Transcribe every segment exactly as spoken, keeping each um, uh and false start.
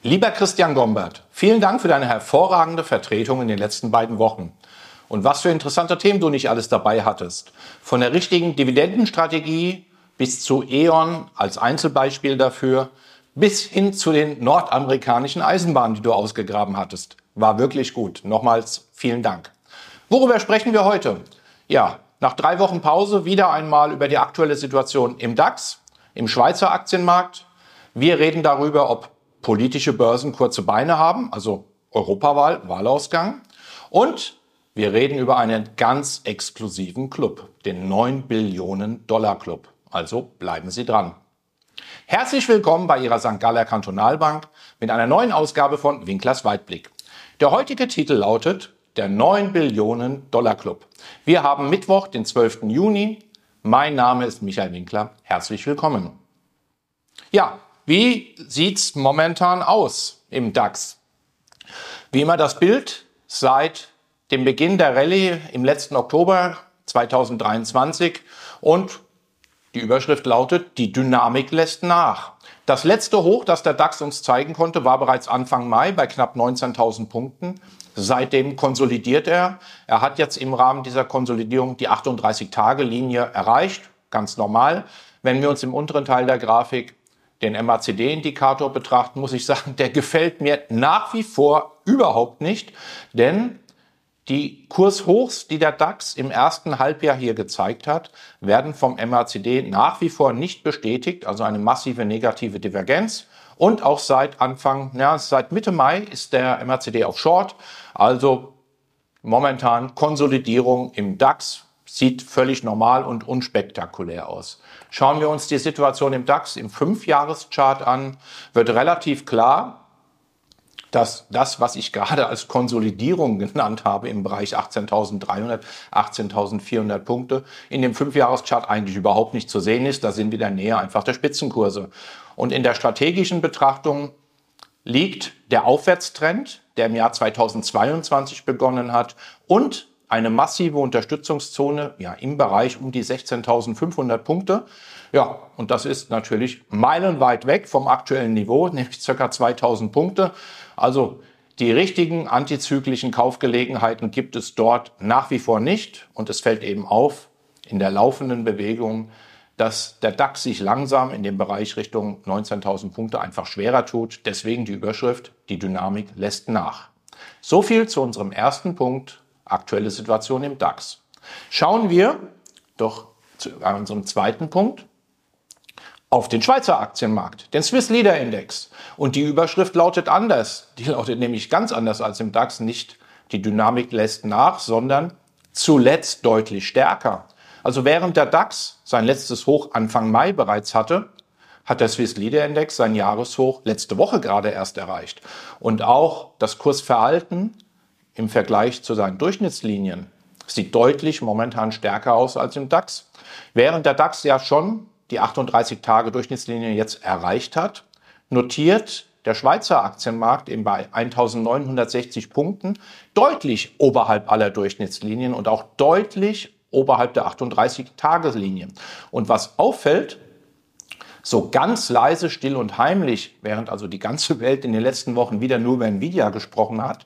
Lieber Christian Gombert, vielen Dank für deine hervorragende Vertretung in den letzten beiden Wochen. Und was für interessante Themen du nicht alles dabei hattest. Von der richtigen Dividendenstrategie bis zu E.ON als Einzelbeispiel dafür, bis hin zu den nordamerikanischen Eisenbahnen, die du ausgegraben hattest. War wirklich gut. Nochmals vielen Dank. Worüber sprechen wir heute? Ja, nach drei Wochen Pause wieder einmal über die aktuelle Situation im DAX, im Schweizer Aktienmarkt. Wir reden darüber, ob politische Börsen kurze Beine haben, also Europawahl, Wahlausgang. Und wir reden über einen ganz exklusiven Club, den neun Billionen Dollar Club. Also bleiben Sie dran. Herzlich willkommen bei Ihrer Sankt Galler Kantonalbank mit einer neuen Ausgabe von Winklers Weitblick. Der heutige Titel lautet der neun Billionen Dollar Club. Wir haben Mittwoch, den zwölften Juni. Mein Name ist Michael Winkler. Herzlich willkommen. Ja, wie sieht's momentan aus im DAX? Wie immer das Bild seit dem Beginn der Rallye im letzten Oktober zweitausenddreiundzwanzig und die Überschrift lautet, die Dynamik lässt nach. Das letzte Hoch, das der DAX uns zeigen konnte, war bereits Anfang Mai bei knapp neunzehntausend Punkten. Seitdem konsolidiert er. Er hat jetzt im Rahmen dieser Konsolidierung die achtunddreißig-Tage-Linie erreicht, ganz normal. Wenn wir uns im unteren Teil der Grafik den M A C D-Indikator betrachten, muss ich sagen, der gefällt mir nach wie vor überhaupt nicht, denn die Kurshochs, die der DAX im ersten Halbjahr hier gezeigt hat, werden vom M A C D nach wie vor nicht bestätigt, also eine massive negative Divergenz. Und auch seit Anfang, ja, seit Mitte Mai ist der M A C D auf Short, also momentan Konsolidierung im DAX. Sieht völlig normal und unspektakulär aus. Schauen wir uns die Situation im DAX im Fünfjahreschart an, wird relativ klar, dass das, was ich gerade als Konsolidierung genannt habe im Bereich achtzehntausenddreihundert, achtzehntausendvierhundert Punkte, in dem Fünfjahreschart eigentlich überhaupt nicht zu sehen ist. Da sind wir in der Nähe einfach der Spitzenkurse. Und in der strategischen Betrachtung liegt der Aufwärtstrend, der im Jahr zweitausendzweiundzwanzig begonnen hat, und eine massive Unterstützungszone, ja, im Bereich um die sechzehntausendfünfhundert Punkte. Ja, und das ist natürlich meilenweit weg vom aktuellen Niveau, nämlich ca. zweitausend Punkte. Also die richtigen antizyklischen Kaufgelegenheiten gibt es dort nach wie vor nicht. Und es fällt eben auf in der laufenden Bewegung, dass der DAX sich langsam in dem Bereich Richtung neunzehntausend Punkte einfach schwerer tut. Deswegen die Überschrift, die Dynamik lässt nach. So viel zu unserem ersten Punkt. Aktuelle Situation im DAX. Schauen wir doch zu unserem zweiten Punkt auf den Schweizer Aktienmarkt, den Swiss Leader Index. Und die Überschrift lautet anders. Die lautet nämlich ganz anders als im DAX. Nicht die Dynamik lässt nach, sondern zuletzt deutlich stärker. Also während der DAX sein letztes Hoch Anfang Mai bereits hatte, hat der Swiss Leader Index sein Jahreshoch letzte Woche gerade erst erreicht. Und auch das Kursverhalten im Vergleich zu seinen Durchschnittslinien sieht deutlich momentan stärker aus als im DAX. Während der DAX ja schon die achtunddreißig-Tage-Durchschnittslinie jetzt erreicht hat, notiert der Schweizer Aktienmarkt eben bei eintausendneunhundertsechzig Punkten deutlich oberhalb aller Durchschnittslinien und auch deutlich oberhalb der achtunddreißig-Tage-Linie. Und was auffällt, so ganz leise, still und heimlich, während also die ganze Welt in den letzten Wochen wieder nur über Nvidia gesprochen hat,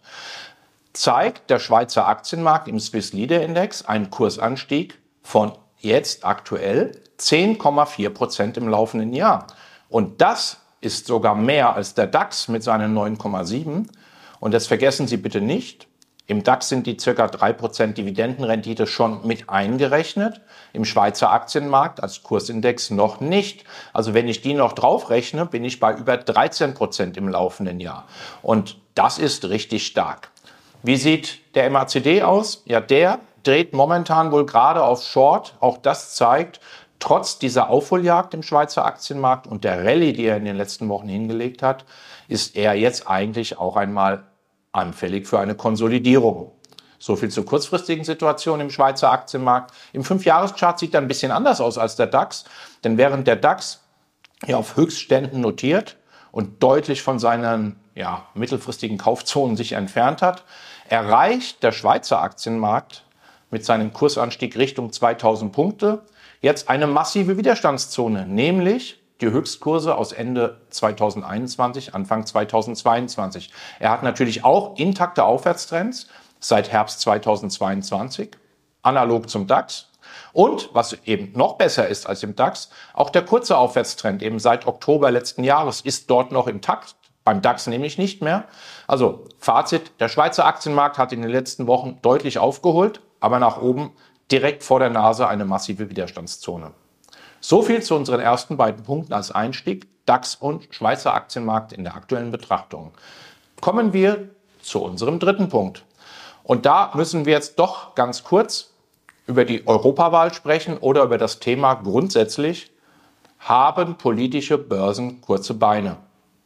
zeigt der Schweizer Aktienmarkt im Swiss Leader Index einen Kursanstieg von jetzt aktuell zehn Komma vier Prozent im laufenden Jahr. Und das ist sogar mehr als der DAX mit seinen neun Komma sieben. Und das vergessen Sie bitte nicht. Im DAX sind die ca. drei Prozent Dividendenrendite schon mit eingerechnet. Im Schweizer Aktienmarkt als Kursindex noch nicht. Also wenn ich die noch draufrechne, bin ich bei über dreizehn Prozent im laufenden Jahr. Und das ist richtig stark. Wie sieht der M A C D aus? Ja, der dreht momentan wohl gerade auf Short. Auch das zeigt, trotz dieser Aufholjagd im Schweizer Aktienmarkt und der Rallye, die er in den letzten Wochen hingelegt hat, ist er jetzt eigentlich auch einmal anfällig für eine Konsolidierung. So viel zur kurzfristigen Situation im Schweizer Aktienmarkt. Im Fünfjahreschart sieht er ein bisschen anders aus als der DAX, denn während der DAX ja auf Höchstständen notiert und deutlich von seinen ja, mittelfristigen Kaufzonen sich entfernt hat, erreicht der Schweizer Aktienmarkt mit seinem Kursanstieg Richtung zweitausend Punkte jetzt eine massive Widerstandszone, nämlich die Höchstkurse aus Ende zweitausendeinundzwanzig, Anfang zweitausendzweiundzwanzig. Er hat natürlich auch intakte Aufwärtstrends seit Herbst zweitausendzweiundzwanzig, analog zum DAX. Und, was eben noch besser ist als im DAX, auch der kurze Aufwärtstrend eben seit Oktober letzten Jahres ist dort noch im Takt, beim DAX nämlich nicht mehr. Also Fazit, der Schweizer Aktienmarkt hat in den letzten Wochen deutlich aufgeholt, aber nach oben direkt vor der Nase eine massive Widerstandszone. So viel zu unseren ersten beiden Punkten als Einstieg, DAX und Schweizer Aktienmarkt in der aktuellen Betrachtung. Kommen wir zu unserem dritten Punkt. Und da müssen wir jetzt doch ganz kurz über die Europawahl sprechen oder über das Thema grundsätzlich, haben politische Börsen kurze Beine?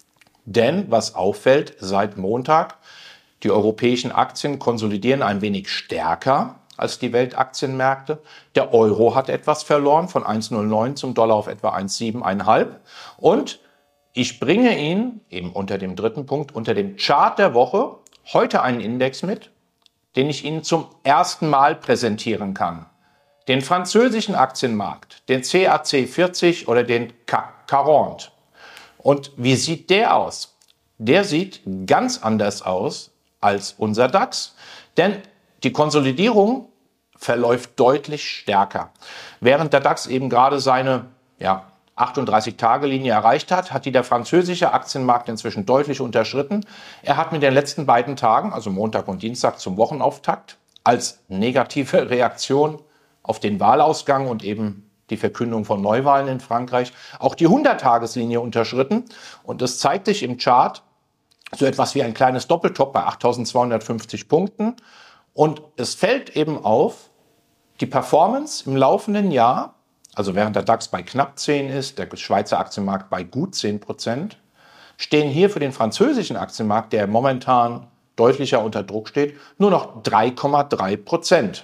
Denn was auffällt seit Montag, die europäischen Aktien konsolidieren ein wenig stärker als die Weltaktienmärkte. Der Euro hat etwas verloren, von eins Komma null neun zum Dollar auf etwa eins Komma sieben fünf. Und ich bringe Ihnen eben unter dem dritten Punkt, unter dem Chart der Woche, heute einen Index mit, den ich Ihnen zum ersten Mal präsentieren kann. Den französischen Aktienmarkt, den C A C vierzig oder den C A C vierzig. Und wie sieht der aus? Der sieht ganz anders aus als unser DAX, denn die Konsolidierung verläuft deutlich stärker. Während der DAX eben gerade seine ja, achtunddreißig-Tage-Linie erreicht hat, hat die der französische Aktienmarkt inzwischen deutlich unterschritten. Er hat mit den letzten beiden Tagen, also Montag und Dienstag zum Wochenauftakt, als negative Reaktion auf den Wahlausgang und eben die Verkündung von Neuwahlen in Frankreich auch die hundert-Tages-Linie unterschritten. Und das zeigt sich im Chart so etwas wie ein kleines Doppeltop bei achttausendzweihundertfünfzig Punkten. Und es fällt eben auf, die Performance im laufenden Jahr, also während der DAX bei knapp zehn ist, der Schweizer Aktienmarkt bei gut zehn Prozent, stehen hier für den französischen Aktienmarkt, der momentan deutlicher unter Druck steht, nur noch drei Komma drei Prozent.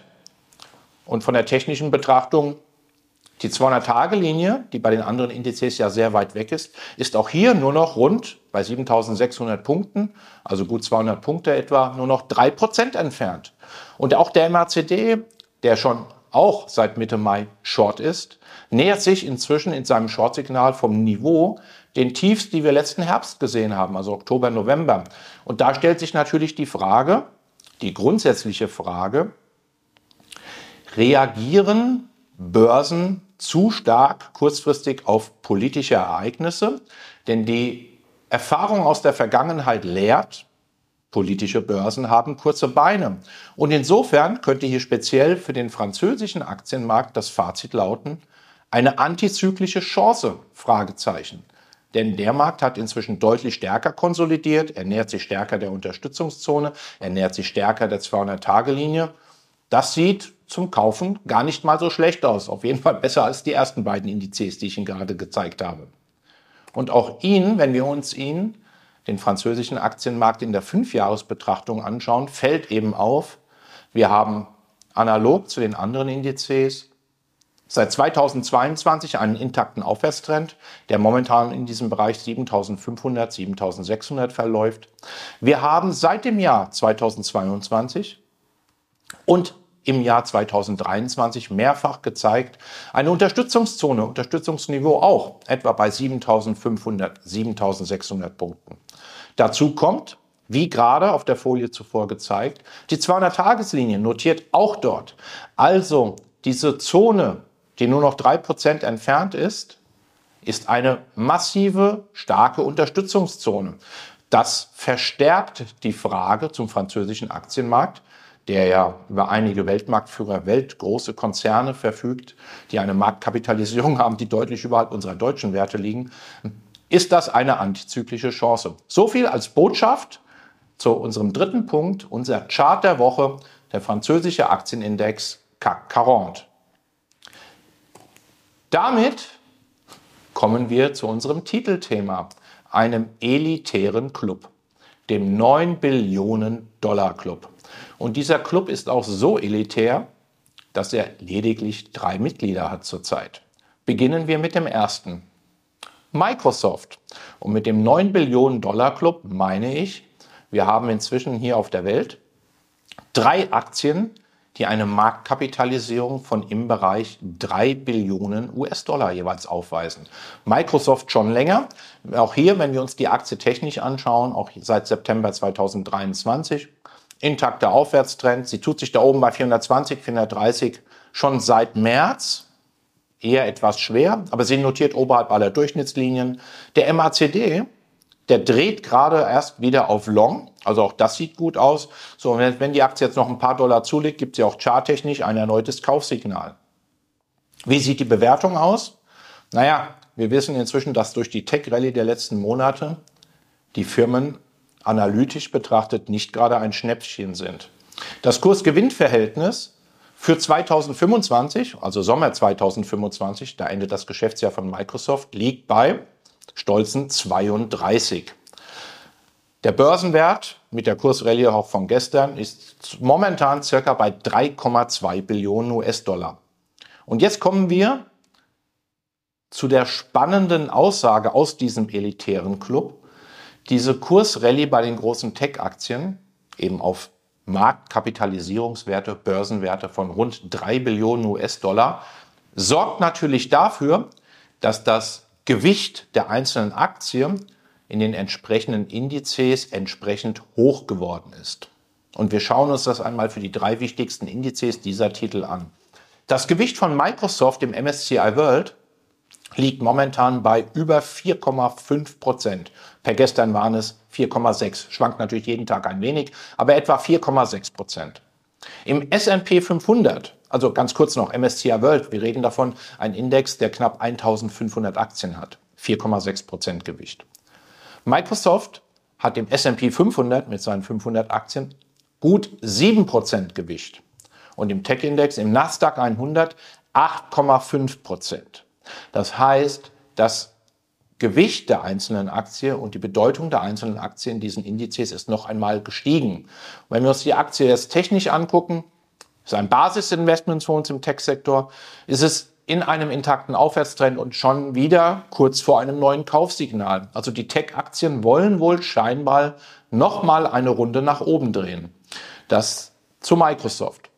Und von der technischen Betrachtung, die zweihundert-Tage-Linie, die bei den anderen Indizes ja sehr weit weg ist, ist auch hier nur noch rund bei siebentausendsechshundert Punkten, also gut zweihundert Punkte etwa, nur noch drei Prozent entfernt. Und auch der M A C D, der schon auch seit Mitte Mai Short ist, nähert sich inzwischen in seinem Short-Signal vom Niveau den Tiefs, die wir letzten Herbst gesehen haben, also Oktober, November. Und da stellt sich natürlich die Frage, die grundsätzliche Frage, reagieren Börsen zu stark kurzfristig auf politische Ereignisse? Denn die Erfahrung aus der Vergangenheit lehrt, politische Börsen haben kurze Beine. Und insofern könnte hier speziell für den französischen Aktienmarkt das Fazit lauten, eine antizyklische Chance? Fragezeichen. Denn der Markt hat inzwischen deutlich stärker konsolidiert, er nähert sich stärker der Unterstützungszone, er nähert sich stärker der zweihundert-Tage-Linie. Das sieht zum Kaufen gar nicht mal so schlecht aus. Auf jeden Fall besser als die ersten beiden Indizes, die ich Ihnen gerade gezeigt habe. Und auch ihn, wenn wir uns ihn, den französischen Aktienmarkt in der Fünfjahresbetrachtung anschauen, fällt eben auf, wir haben analog zu den anderen Indizes seit zweitausendzweiundzwanzig einen intakten Aufwärtstrend, der momentan in diesem Bereich siebentausendfünfhundert, siebentausendsechshundert verläuft. Wir haben seit dem Jahr zweitausendzweiundzwanzig und im Jahr zweitausenddreiundzwanzig mehrfach gezeigt, eine Unterstützungszone, Unterstützungsniveau auch, etwa bei siebentausendfünfhundert, siebentausendsechshundert Punkten. Dazu kommt, wie gerade auf der Folie zuvor gezeigt, die zweihundert-Tages-Linie notiert auch dort. Also diese Zone, die nur noch drei Prozent entfernt ist, ist eine massive, starke Unterstützungszone. Das verstärkt die Frage zum französischen Aktienmarkt, der ja über einige Weltmarktführer, weltgroße Konzerne verfügt, die eine Marktkapitalisierung haben, die deutlich überhalb unserer deutschen Werte liegen. Ist das eine antizyklische Chance? So viel als Botschaft zu unserem dritten Punkt, unser Chart der Woche, der französische Aktienindex C A C vierzig. Damit kommen wir zu unserem Titelthema, einem elitären Club, dem neun Billionen Dollar Club. Und dieser Club ist auch so elitär, dass er lediglich drei Mitglieder hat zurzeit. Beginnen wir mit dem ersten. Microsoft. Und mit dem neun Billionen Dollar Club meine ich, wir haben inzwischen hier auf der Welt drei Aktien, die eine Marktkapitalisierung von im Bereich drei Billionen U S-Dollar jeweils aufweisen. Microsoft schon länger. Auch hier, wenn wir uns die Aktie technisch anschauen, auch seit September zweitausenddreiundzwanzig, intakter Aufwärtstrend. Sie tut sich da oben bei vierhundertzwanzig, vierhundertdreißig schon seit März. Eher etwas schwer, aber sie notiert oberhalb aller Durchschnittslinien. Der M A C D, der dreht gerade erst wieder auf Long, also auch das sieht gut aus. So, wenn die Aktie jetzt noch ein paar Dollar zulegt, gibt sie auch charttechnisch ein erneutes Kaufsignal. Wie sieht die Bewertung aus? Naja, wir wissen inzwischen, dass durch die Tech-Rallye der letzten Monate die Firmen analytisch betrachtet nicht gerade ein Schnäppchen sind. Das Kurs-Gewinn-Verhältnis für zweitausendfünfundzwanzig, also Sommer zweitausendfünfundzwanzig, da endet das Geschäftsjahr von Microsoft, liegt bei stolzen zweiunddreißig. Der Börsenwert mit der Kursrallye auch von gestern ist momentan circa bei drei Komma zwei Billionen U S-Dollar. Und jetzt kommen wir zu der spannenden Aussage aus diesem elitären Club. Diese Kursrallye bei den großen Tech-Aktien, eben auf Marktkapitalisierungswerte, Börsenwerte von rund drei Billionen U S-Dollar, sorgt natürlich dafür, dass das Gewicht der einzelnen Aktien in den entsprechenden Indizes entsprechend hoch geworden ist. Und wir schauen uns das einmal für die drei wichtigsten Indizes dieser Titel an. Das Gewicht von Microsoft im M S C I World liegt momentan bei über vier Komma fünf Prozent. Per gestern waren es vier Komma sechs. Schwankt natürlich jeden Tag ein wenig, aber etwa vier Komma sechs Prozent. Im S und P fünfhundert, also ganz kurz noch M S C I World, wir reden davon, ein Index, der knapp eintausendfünfhundert Aktien hat. vier Komma sechs Prozent Gewicht. Microsoft hat im S und P fünfhundert mit seinen fünfhundert Aktien gut sieben Prozent Gewicht. Und im Tech-Index, im Nasdaq hundert, acht Komma fünf Prozent. Das heißt, das Gewicht der einzelnen Aktie und die Bedeutung der einzelnen Aktien in diesen Indizes ist noch einmal gestiegen. Und wenn wir uns die Aktie jetzt technisch angucken, ist ein Basisinvestment für uns im Tech-Sektor, ist es in einem intakten Aufwärtstrend und schon wieder kurz vor einem neuen Kaufsignal. Also die Tech-Aktien wollen wohl scheinbar nochmal eine Runde nach oben drehen. Das zu Microsoft.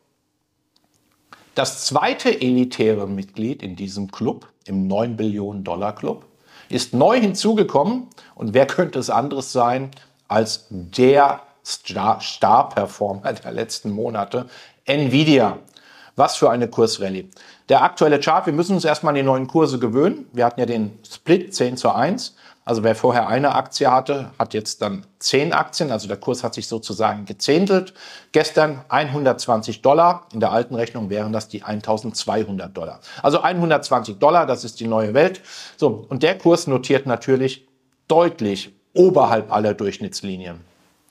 Das zweite elitäre Mitglied in diesem Club, im neun Billionen Dollar Club, ist neu hinzugekommen. Und wer könnte es anderes sein als der Star- Star-Performer der letzten Monate, Nvidia. Was für eine Kursrallye. Der aktuelle Chart, wir müssen uns erstmal an die neuen Kurse gewöhnen. Wir hatten ja den Split zehn zu eins. Also wer vorher eine Aktie hatte, hat jetzt dann zehn Aktien. Also der Kurs hat sich sozusagen gezehntelt. Gestern hundertzwanzig Dollar. In der alten Rechnung wären das die eintausendzweihundert Dollar. Also hundertzwanzig Dollar, das ist die neue Welt. So, und der Kurs notiert natürlich deutlich oberhalb aller Durchschnittslinien.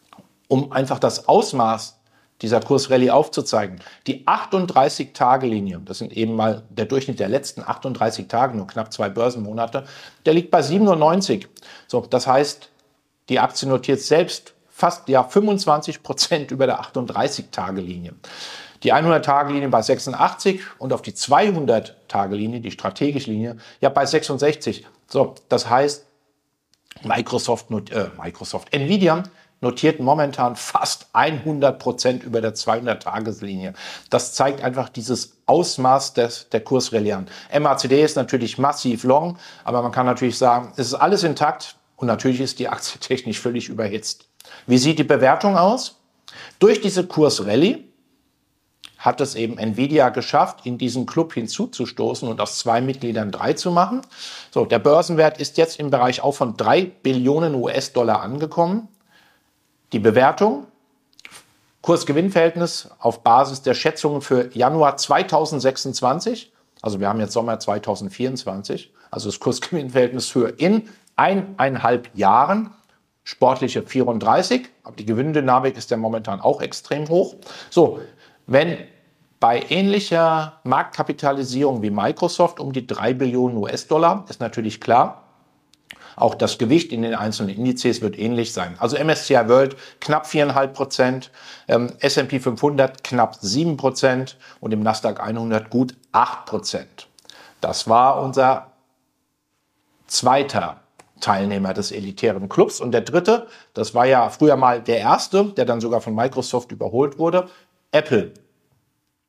Um einfach das Ausmaß dieser Kursrallye aufzuzeigen. Die achtunddreißig-Tage-Linie, das sind eben mal der Durchschnitt der letzten achtunddreißig Tage, nur knapp zwei Börsenmonate, der liegt bei siebenundneunzig. So, das heißt, die Aktie notiert selbst fast ja fünfundzwanzig Prozent über der achtunddreißig-Tage-Linie. Die hundert-Tage-Linie bei sechsundachtzig und auf die zweihundert-Tage-Linie, die strategische Linie, ja bei sechsundsechzig. So, das heißt, Microsoft, äh, Microsoft, Nvidia notiert momentan fast hundert Prozent über der zweihundert-Tages-Linie. Das zeigt einfach dieses Ausmaß des, der Kursrallye an. M A C D ist natürlich massiv long, aber man kann natürlich sagen, es ist alles intakt und natürlich ist die Aktie technisch völlig überhitzt. Wie sieht die Bewertung aus? Durch diese Kursrallye hat es eben Nvidia geschafft, in diesen Club hinzuzustoßen und aus zwei Mitgliedern drei zu machen. So, der Börsenwert ist jetzt im Bereich auch von drei Billionen U S-Dollar angekommen. Die Bewertung, Kurs-Gewinn-Verhältnis auf Basis der Schätzungen für Januar zweitausendsechsundzwanzig, also wir haben jetzt Sommer zweitausendvierundzwanzig, also das Kurs-Gewinn-Verhältnis für in eineinhalb Jahren, sportliche vierunddreißig, aber die Gewinndynamik ist ja momentan auch extrem hoch. So, wenn bei ähnlicher Marktkapitalisierung wie Microsoft um die drei Billionen U S-Dollar, ist natürlich klar, auch das Gewicht in den einzelnen Indizes wird ähnlich sein. Also M S C I World knapp vier Komma fünf Prozent, ähm, S und P fünfhundert knapp sieben Prozent und im Nasdaq hundert gut acht Prozent. Das war unser zweiter Teilnehmer des elitären Clubs. Und der dritte, das war ja früher mal der erste, der dann sogar von Microsoft überholt wurde, Apple.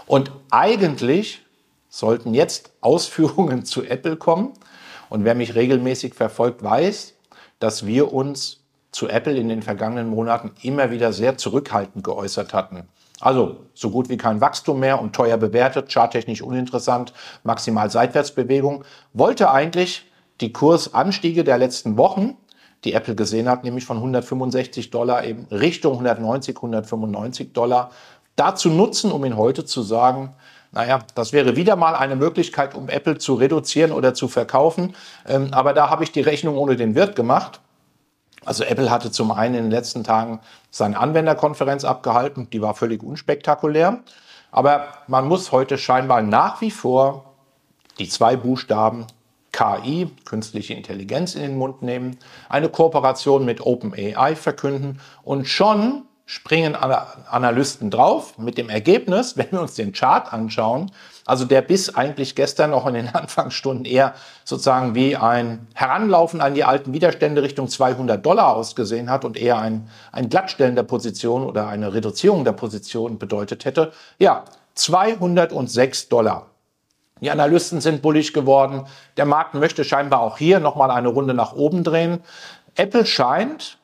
Und eigentlich sollten jetzt Ausführungen zu Apple kommen. Und wer mich regelmäßig verfolgt, weiß, dass wir uns zu Apple in den vergangenen Monaten immer wieder sehr zurückhaltend geäußert hatten. Also so gut wie kein Wachstum mehr und teuer bewertet, charttechnisch uninteressant, maximal Seitwärtsbewegung. Wollte eigentlich die Kursanstiege der letzten Wochen, die Apple gesehen hat, nämlich von hundertfünfundsechzig Dollar eben Richtung hundertneunzig, hundertfünfundneunzig Dollar, dazu nutzen, um ihn heute zu sagen, naja, das wäre wieder mal eine Möglichkeit, um Apple zu reduzieren oder zu verkaufen. Ähm, aber da habe ich die Rechnung ohne den Wirt gemacht. Also Apple hatte zum einen in den letzten Tagen seine Anwenderkonferenz abgehalten, die war völlig unspektakulär. Aber man muss heute scheinbar nach wie vor die zwei Buchstaben K I, künstliche Intelligenz, in den Mund nehmen, eine Kooperation mit OpenAI verkünden und schon springen Analysten drauf mit dem Ergebnis, wenn wir uns den Chart anschauen, also der bis eigentlich gestern noch in den Anfangsstunden eher sozusagen wie ein Heranlaufen an die alten Widerstände Richtung zweihundert Dollar ausgesehen hat und eher ein, ein Glattstellen der Position oder eine Reduzierung der Position bedeutet hätte, ja, zweihundertsechs Dollar. Die Analysten sind bullisch geworden. Der Markt möchte scheinbar auch hier nochmal eine Runde nach oben drehen. Apple scheint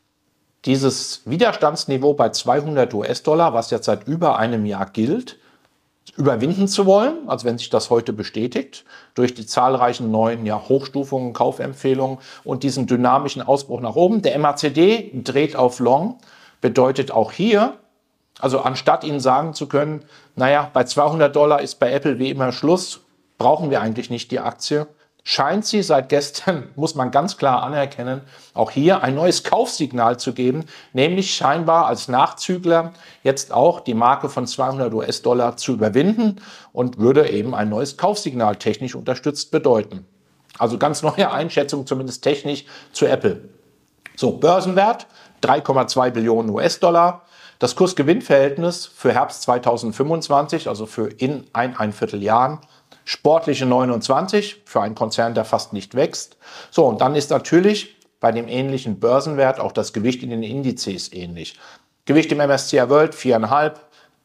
dieses Widerstandsniveau bei zweihundert US-Dollar, was jetzt seit über einem Jahr gilt, überwinden zu wollen, also wenn sich das heute bestätigt, durch die zahlreichen neuen ja, Hochstufungen, Kaufempfehlungen und diesen dynamischen Ausbruch nach oben. Der M A C D dreht auf Long, bedeutet auch hier, also anstatt Ihnen sagen zu können, naja, bei zweihundert Dollar ist bei Apple wie immer Schluss, brauchen wir eigentlich nicht die Aktie, scheint sie seit gestern, muss man ganz klar anerkennen, auch hier ein neues Kaufsignal zu geben, nämlich scheinbar als Nachzügler jetzt auch die Marke von zweihundert US-Dollar zu überwinden und würde eben ein neues Kaufsignal technisch unterstützt bedeuten. Also ganz neue Einschätzung, zumindest technisch, zu Apple. So, Börsenwert drei Komma zwei Billionen US-Dollar. Das Kurs-Gewinn-Verhältnis für Herbst zweitausendfünfundzwanzig, also für in ein, ein Vierteljahren, sportliche neunundzwanzig für einen Konzern, der fast nicht wächst. So, und dann ist natürlich bei dem ähnlichen Börsenwert auch das Gewicht in den Indizes ähnlich. Gewicht im M S C I World vier Komma fünf,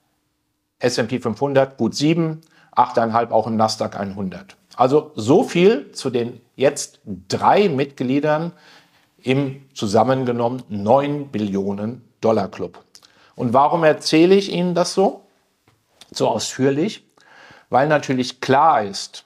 S und P fünfhundert gut sieben, acht Komma fünf auch im Nasdaq hundert. Also so viel zu den jetzt drei Mitgliedern im zusammengenommen neun Billionen Dollar Club. Und warum erzähle ich Ihnen das so, so ausführlich? Weil natürlich klar ist,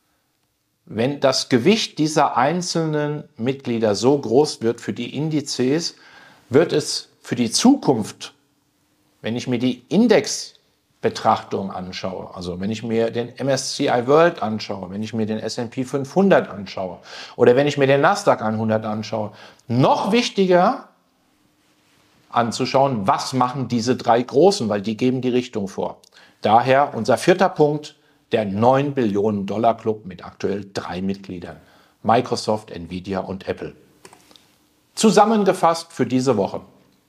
wenn das Gewicht dieser einzelnen Mitglieder so groß wird für die Indizes, wird es für die Zukunft, wenn ich mir die Indexbetrachtung anschaue, also wenn ich mir den M S C I World anschaue, wenn ich mir den S und P fünfhundert anschaue oder wenn ich mir den Nasdaq hundert anschaue, noch wichtiger anzuschauen, was machen diese drei Großen, weil die geben die Richtung vor. Daher unser vierter Punkt, der neun Billionen Dollar Club mit aktuell drei Mitgliedern. Microsoft, Nvidia und Apple. Zusammengefasst für diese Woche.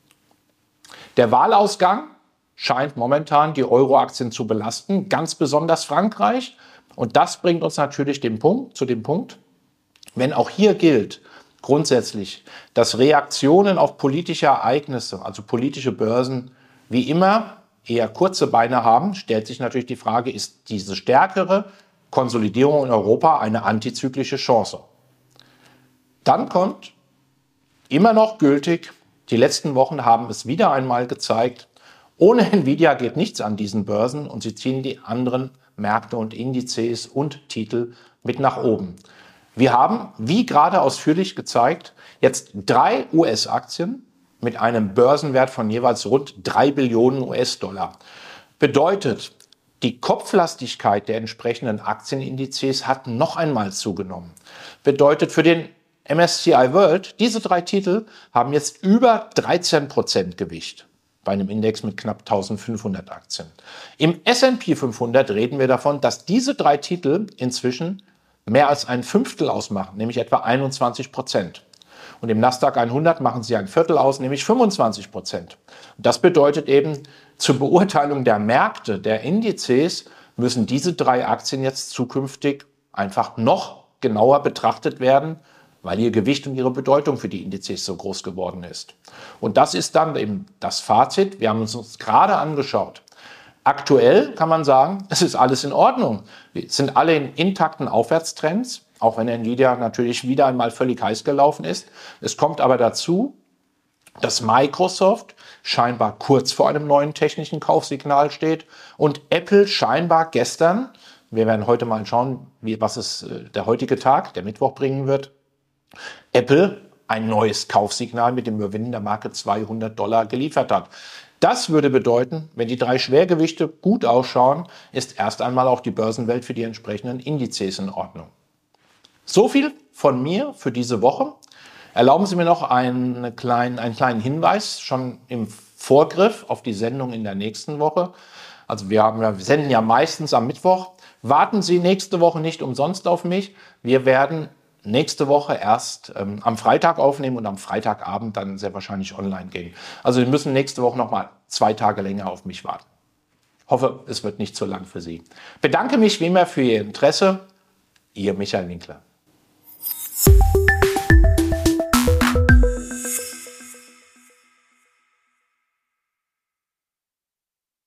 Der Wahlausgang scheint momentan die Euro-Aktien zu belasten, ganz besonders Frankreich. Und das bringt uns natürlich den Punkt, zu dem Punkt, wenn auch hier gilt, grundsätzlich, dass Reaktionen auf politische Ereignisse, also politische Börsen, wie immer eher kurze Beine haben, stellt sich natürlich die Frage, ist diese stärkere Konsolidierung in Europa eine antizyklische Chance? Dann kommt immer noch gültig, die letzten Wochen haben es wieder einmal gezeigt, ohne Nvidia geht nichts an diesen Börsen und sie ziehen die anderen Märkte und Indizes und Titel mit nach oben. Wir haben, wie gerade ausführlich gezeigt, jetzt drei U S-Aktien mit einem Börsenwert von jeweils rund drei Billionen US-Dollar. Bedeutet, die Kopflastigkeit der entsprechenden Aktienindizes hat noch einmal zugenommen. Bedeutet für den M S C I World, diese drei Titel haben jetzt über dreizehn Prozent Gewicht bei einem Index mit knapp eintausendfünfhundert Aktien. Im S und P fünfhundert reden wir davon, dass diese drei Titel inzwischen mehr als ein Fünftel ausmachen, nämlich etwa einundzwanzig Prozent. Und im Nasdaq hundert machen sie ein Viertel aus, nämlich fünfundzwanzig Prozent. Das bedeutet eben, zur Beurteilung der Märkte, der Indizes, müssen diese drei Aktien jetzt zukünftig einfach noch genauer betrachtet werden, weil ihr Gewicht und ihre Bedeutung für die Indizes so groß geworden ist. Und das ist dann eben das Fazit. Wir haben uns uns gerade angeschaut. Aktuell kann man sagen, es ist alles in Ordnung. Wir sind alle in intakten Aufwärtstrends, auch wenn Nvidia natürlich wieder einmal völlig heiß gelaufen ist. Es kommt aber dazu, dass Microsoft scheinbar kurz vor einem neuen technischen Kaufsignal steht und Apple scheinbar gestern, wir werden heute mal schauen, wie, was es der heutige Tag, der Mittwoch bringen wird, Apple ein neues Kaufsignal mit dem Überwinden der Marke zweihundert Dollar geliefert hat. Das würde bedeuten, wenn die drei Schwergewichte gut ausschauen, ist erst einmal auch die Börsenwelt für die entsprechenden Indizes in Ordnung. So viel von mir für diese Woche. Erlauben Sie mir noch einen kleinen, einen kleinen Hinweis, schon im Vorgriff auf die Sendung in der nächsten Woche. Also wir, haben, wir senden ja meistens am Mittwoch. Warten Sie nächste Woche nicht umsonst auf mich. Wir werden nächste Woche erst ähm, am Freitag aufnehmen und am Freitagabend dann sehr wahrscheinlich online gehen. Also Sie müssen nächste Woche noch mal zwei Tage länger auf mich warten. Hoffe, es wird nicht zu lang für Sie. Bedanke mich wie immer für Ihr Interesse. Ihr Michael Winkler.